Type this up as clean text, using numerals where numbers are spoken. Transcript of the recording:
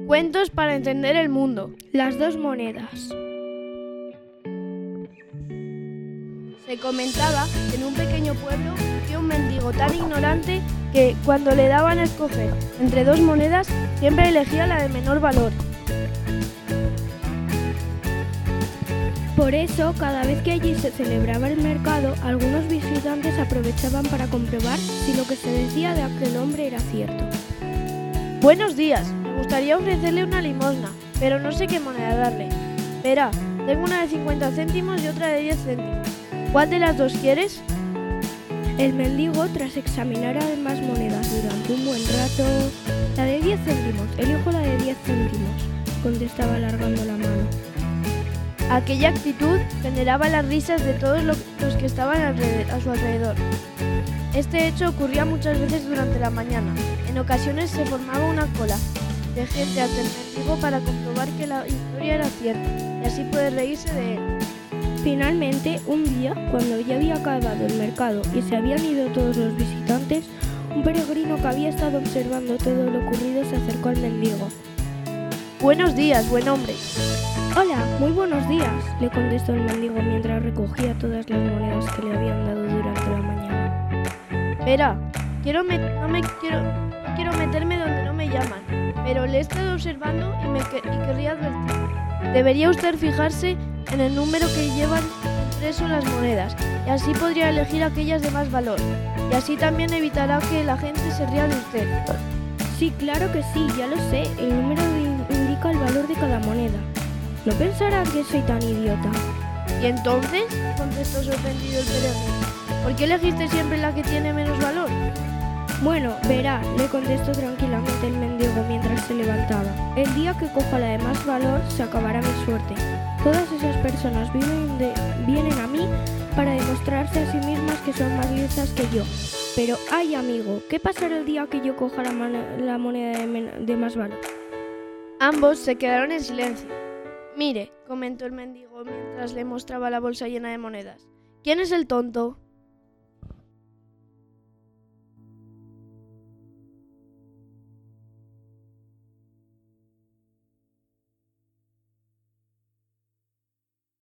Cuentos para entender el mundo. Las dos monedas. Se comentaba que en un pequeño pueblo vivía un mendigo tan ignorante que, cuando le daban a escoger entre dos monedas, siempre elegía la de menor valor. Por eso, cada vez que allí se celebraba el mercado, algunos visitantes aprovechaban para comprobar si lo que se decía de aquel hombre era cierto. Buenos días, me gustaría ofrecerle una limosna, pero no sé qué moneda darle. Verá, tengo una de 50 céntimos y otra de 10 céntimos. ¿Cuál de las dos quieres? El mendigo, tras examinar además monedas durante un buen rato, la de 10 céntimos, elijo la de 10 céntimos, contestaba alargando la mano. Aquella actitud generaba las risas de todos los que estaban a su alrededor. Este hecho ocurría muchas veces durante la mañana. En ocasiones se formaba una cola de gente ante el mendigo para comprobar que la historia era cierta y así poder reírse de él. Finalmente, un día, cuando ya había acabado el mercado y se habían ido todos los visitantes, un peregrino que había estado observando todo lo ocurrido se acercó al mendigo. Buenos días, buen hombre. Hola, muy buenos días, le contestó el mendigo mientras recogía todas las monedas que le habían dado durante la mañana. Verá, no quiero meterme donde no me llaman, pero le he estado observando y querría advertir. Debería usted fijarse en el número que llevan impreso las monedas, y así podría elegir aquellas de más valor, y así también evitará que la gente se ría de usted. Sí, claro que sí, ya lo sé, el número indica el valor de cada moneda. No pensarán que soy tan idiota. ¿Y entonces?, contestó sorprendido el peregrino, ¿por qué elegiste siempre la que tiene menos valor? Bueno, verá, le contestó tranquilamente el mendigo mientras se levantaba. El día que coja la de más valor, se acabará mi suerte. Todas esas personas vienen a mí para demostrarse a sí mismas que son más listas que yo. Pero, ay amigo, ¿qué pasará el día que yo coja la moneda de más valor? Ambos se quedaron en silencio. Mire, comentó el mendigo mientras le mostraba la bolsa llena de monedas. ¿Quién es el tonto?